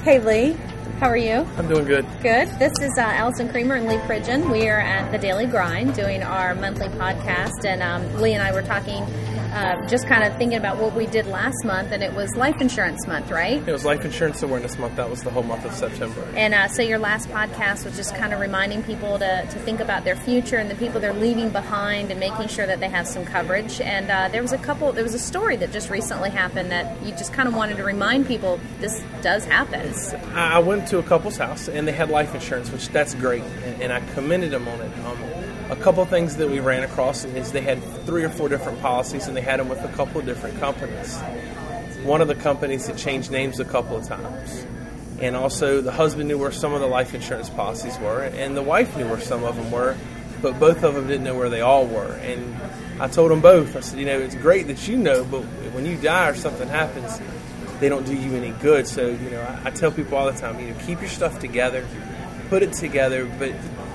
Hey, Lee. How are you? I'm doing good. Good. This is Allison Creamer and Lee Pridgeon. We are at the Daily Grind doing our monthly podcast, and Lee and I were talking, just kind of thinking about what we did last month, and it was Life Insurance Month, right? It was Life Insurance Awareness Month. That was the whole month of September. And so your last podcast was just kind of reminding people to think about their future and the people they're leaving behind and making sure that they have some coverage. And there was a story that just recently happened that you just kind of wanted to remind people this does happen. I went to a couple's house, and they had life insurance, which that's great, and I commended them on it. A couple of things that we ran across is they had 3 or 4 different policies, and they had them with a couple of different companies. One of the companies had changed names a couple of times. And also the husband knew where some of the life insurance policies were, and the wife knew where some of them were, but both of them didn't know where they all were. And I told them both, I said, it's great that you know, but when you die or something happens, they don't do you any good. So, I tell people all the time, keep your stuff together, put it together, but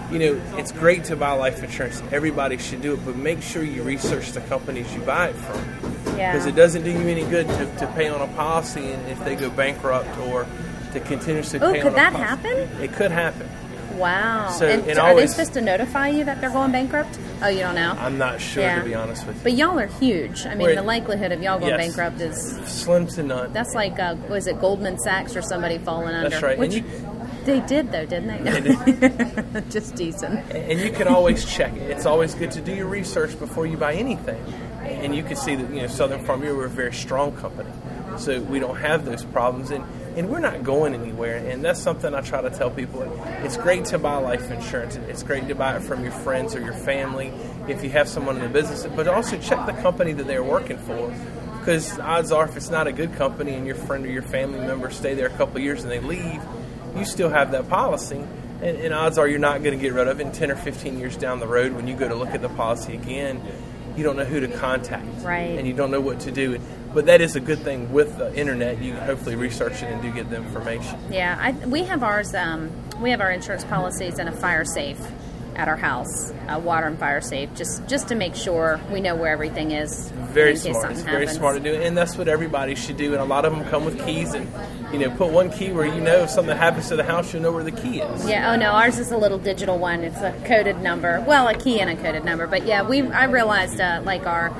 it's great to buy life insurance. Everybody should do it, but make sure you research the companies you buy it from. Yeah. Because it doesn't do you any good to pay on a policy and if they go bankrupt or to continuously pay on a policy. Could that happen? It could happen. Wow. So, and are they supposed to notify you that they're going bankrupt? Oh, you don't know? I'm not sure, to be honest with you. But y'all are huge. I mean, the likelihood of y'all going bankrupt is slim to none. That's like, was it Goldman Sachs or somebody falling under? That's right. Which, they did, though, didn't they? They did. Just decent. And you can always check it. It's always good to do your research before you buy anything. And you can see that, Southern Farm Bureau, we're a very strong company. So we don't have those problems. And we're not going anywhere. And that's something I try to tell people. It's great to buy life insurance. It's great to buy it from your friends or your family if you have someone in the business. But also check the company that they're working for. Because odds are if it's not a good company and your friend or your family member stay there a couple of years and they leave, you still have that policy, and odds are you're not going to get rid of it in 10 or 15 years down the road. When you go to look at the policy again, you don't know who to contact, right? And you don't know what to do. But that is a good thing with the internet. You can hopefully research it and do get the information. Yeah, we have ours. We have our insurance policies in a fire safe at our house, water and fire safe, just to make sure we know where everything is. Very smart. It's very smart to do, and that's what everybody should do. And a lot of them come with keys, and put one key where if something happens to the house, you'll know where the key is. Yeah. Oh no, ours is a little digital one. It's a coded number. Well, a key and a coded number. But yeah, I realized like our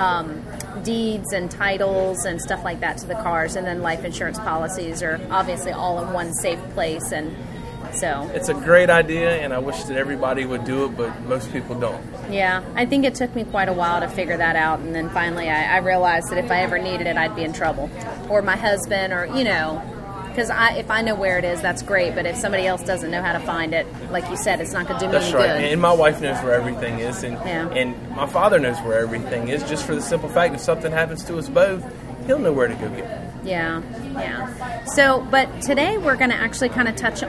deeds and titles and stuff like that to the cars, and then life insurance policies are obviously all in one safe place, and so it's a great idea, and I wish that everybody would do it, but most people don't. Yeah, I think it took me quite a while to figure that out, and then finally I realized that if I ever needed it, I'd be in trouble, or my husband, or because if I know where it is, that's great, but if somebody else doesn't know how to find it, like you said, it's not going to do me any good. That's right, and my wife knows where everything is, and my father knows where everything is, just for the simple fact if something happens to us both, he'll know where to go get it. Yeah. So, but today we're going to actually kind of touch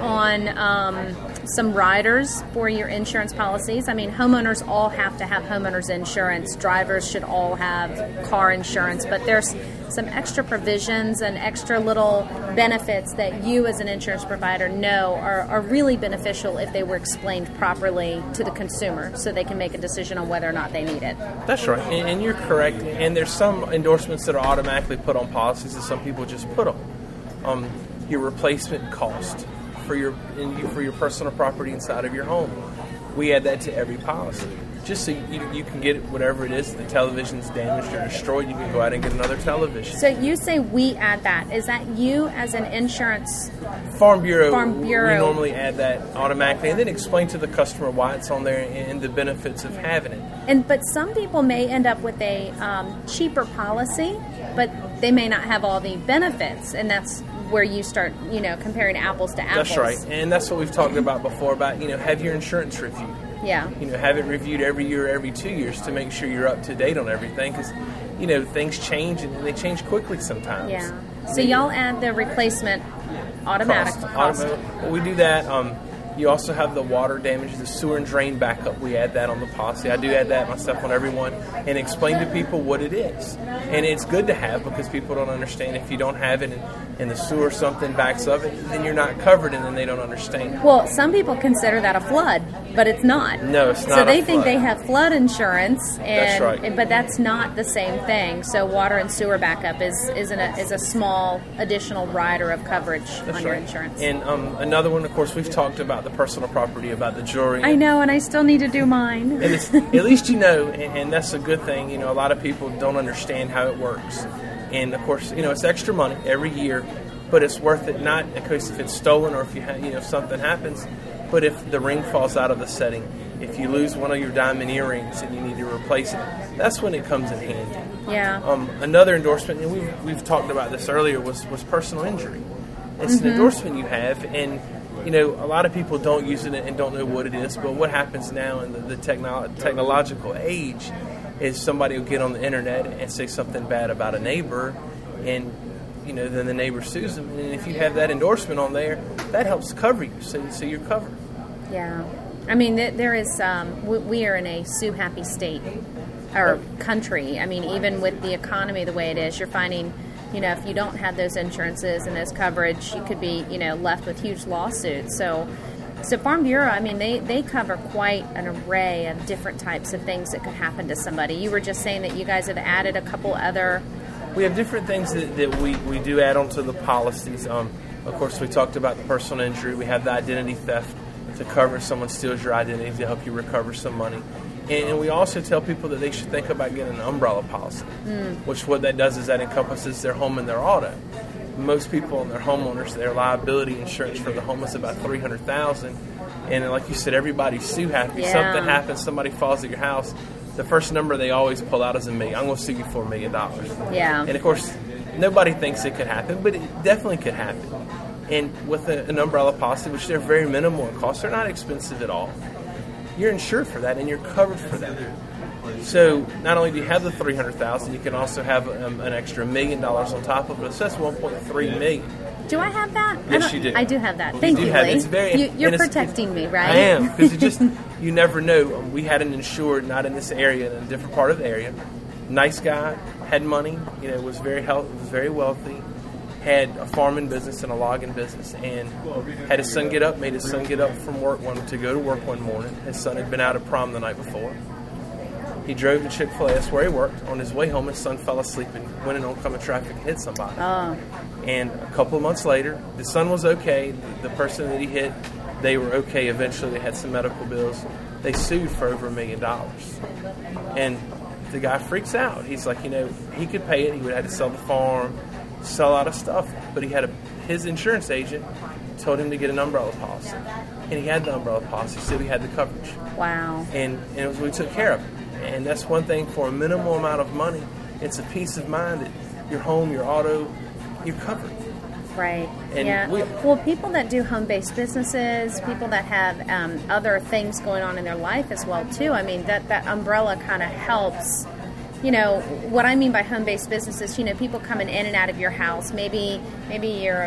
on some riders for your insurance policies. I mean, homeowners all have to have homeowners insurance. Drivers should all have car insurance, but there's some extra provisions and extra little benefits that you as an insurance provider know are really beneficial if they were explained properly to the consumer so they can make a decision on whether or not they need it. That's right, and you're correct. And there's some endorsements that are automatically put on policies that some people just put on. Your replacement cost for your personal property inside of your home. We add that to every policy. Just so you can get whatever it is. The television's damaged or destroyed, you can go out and get another television. So you say we add that. Is that you as an insurance? Farm Bureau. We normally add that automatically and then explain to the customer why it's on there and the benefits of having it. But some people may end up with a cheaper policy, but they may not have all the benefits, and that's where you start, comparing apples to apples. That's right, and that's what we've talked about before about, have your insurance reviewed. Yeah. Have it reviewed every year, every 2 years to make sure you're up to date on everything because, things change and they change quickly sometimes. Yeah. So y'all add the replacement automatic cost. Well, we do that. You also have the water damage, the sewer and drain backup. We add that on the policy. I do add that myself on everyone and explain to people what it is. And it's good to have because people don't understand. If you don't have it and the sewer or something backs up, then you're not covered and then they don't understand. Well, some people consider that a flood, but it's not. No, it's not. So they think they have flood insurance, That's right. but that's not the same thing. So water and sewer backup is a small additional rider of coverage on your insurance. And another one, of course, we've talked about the personal property, about the jewelry. I know, and I still need to do mine. And at least you know, and that's a good thing. You know, a lot of people don't understand how it works. And, of course, you know, it's extra money every year, but it's worth it, not because if it's stolen or if if something happens, but if the ring falls out of the setting, if you lose one of your diamond earrings and you need to replace it, that's when it comes in handy. Yeah. Another endorsement, and we've talked about this earlier, was personal injury. It's an endorsement you have, and you know, a lot of people don't use it and don't know what it is, but what happens now in the technological age is somebody will get on the internet and say something bad about a neighbor, and you know, then the neighbor sues them. And if you have that endorsement on there, that helps cover you, so you're covered. Yeah. I mean, there is, we are in a sue-happy state, or country. I mean, even with the economy the way it is, you're finding, you know, if you don't have those insurances and those coverage, you could be, you know, left with huge lawsuits. So Farm Bureau, I mean, they cover quite an array of different types of things that could happen to somebody. You were just saying that you guys have added a couple other... We have different things that we do add on to the policies. Of course, we talked about the personal injury. We have the identity theft to cover if someone steals your identity to help you recover some money. And we also tell people that they should think about getting an umbrella policy, which what that does is that encompasses their home and their auto. Most people and their homeowners, their liability insurance for the home is about $300,000, and like you said, everybody's sue happy. Yeah. Something happens, somebody falls at your house, the first number they always pull out is $1 million. I'm going to sue you for $1 million. Yeah. And of course, nobody thinks it could happen, but it definitely could happen. And with an umbrella policy, which they're very minimal in cost, they're not expensive at all. You're insured for that, and you're covered for that. So not only do you have the $300,000, you can also have an extra $1 million on top of it. So that's $1.3 million. Do I have that? Yes, you do. I do have that. Thank you, Lee. You're protecting me, right? I am, because you never know. We had an insured, not in this area, in a different part of the area. Nice guy, had money, you know, was very wealthy, had a farming business and a logging business, and had his son made his son get up from work to go to work one morning. His son had been out of prom the night before. He drove to Chick-fil-A, that's where he worked. On his way home, his son fell asleep and went in oncoming traffic and hit somebody. Oh. And a couple of months later, the son was okay. The person that he hit, they were okay. Eventually, they had some medical bills. They sued for over $1 million. And the guy freaks out. He's like, you know, he could pay it. He would have had to sell the farm, sell a lot of stuff. But he had his insurance agent told him to get an umbrella policy. And he had the umbrella policy, so he had the coverage. Wow. And we took care of it. And that's one thing, for a minimal amount of money, it's a peace of mind that your home, your auto, you're covered. Right. And yeah. Well, people that do home-based businesses, people that have other things going on in their life as well, too. I mean, that umbrella kind of helps. You know, what I mean by home-based businesses, you know, people coming in and out of your house. Maybe you're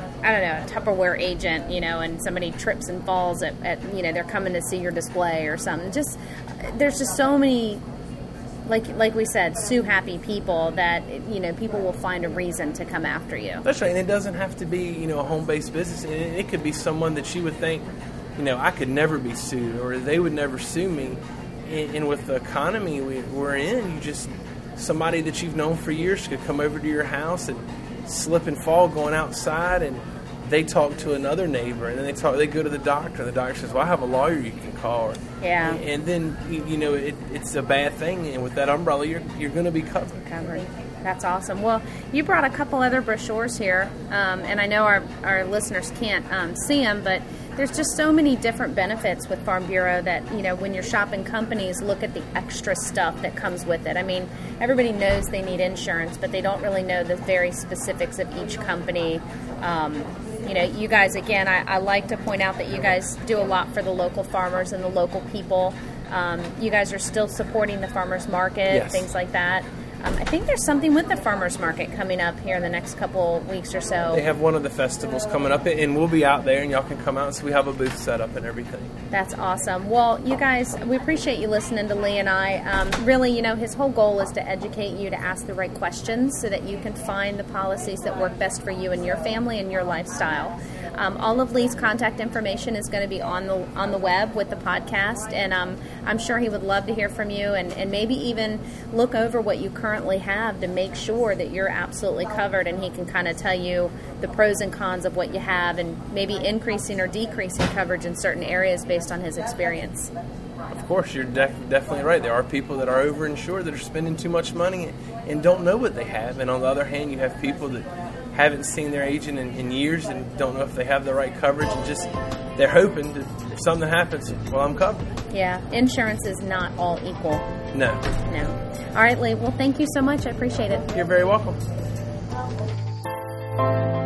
a Tupperware agent, you know, and somebody trips and falls at you know, they're coming to see your display or something. Just, there's just so many, like we said, sue-happy people that, you know, people will find a reason to come after you. That's right, and it doesn't have to be, you know, a home-based business. It could be someone that you would think, you know, I could never be sued, or they would never sue me. And with the economy we're in, somebody that you've known for years could come over to your house and slip and fall going outside, and they talk to another neighbor, and then they go to the doctor, and the doctor says, well, I have a lawyer you can call. Yeah. And then, you know, it's a bad thing, and with that umbrella, you're going to be covered. That's awesome. Well, you brought a couple other brochures here, and I know our listeners can't see them, but there's just so many different benefits with Farm Bureau that, you know, when you're shopping companies, look at the extra stuff that comes with it. I mean, everybody knows they need insurance, but they don't really know the very specifics of each company. You know, you guys, again, I like to point out that you guys do a lot for the local farmers and the local people. You guys are still supporting the farmers market, yes, things like that. I think there's something with the farmers market coming up here in the next couple weeks or so. They have one of the festivals coming up, and we'll be out there, and y'all can come out, so we have a booth set up and everything. That's awesome. Well, you guys, we appreciate you listening to Lee and I. Really, you know, his whole goal is to educate you to ask the right questions so that you can find the policies that work best for you and your family and your lifestyle. All of Lee's contact information is going to be on the web with the podcast, and I'm sure he would love to hear from you and maybe even look over what you currently have to make sure that you're absolutely covered, and he can kind of tell you the pros and cons of what you have and maybe increasing or decreasing coverage in certain areas based on his experience. Of course, you're definitely right. There are people that are overinsured that are spending too much money and don't know what they have. And on the other hand, you have people that haven't seen their agent in years and don't know if they have the right coverage, and just they're hoping that if something happens, well, I'm covered. Yeah, insurance is not all equal. No. All right, Lee. Well, thank you so much. I appreciate it. You're very welcome.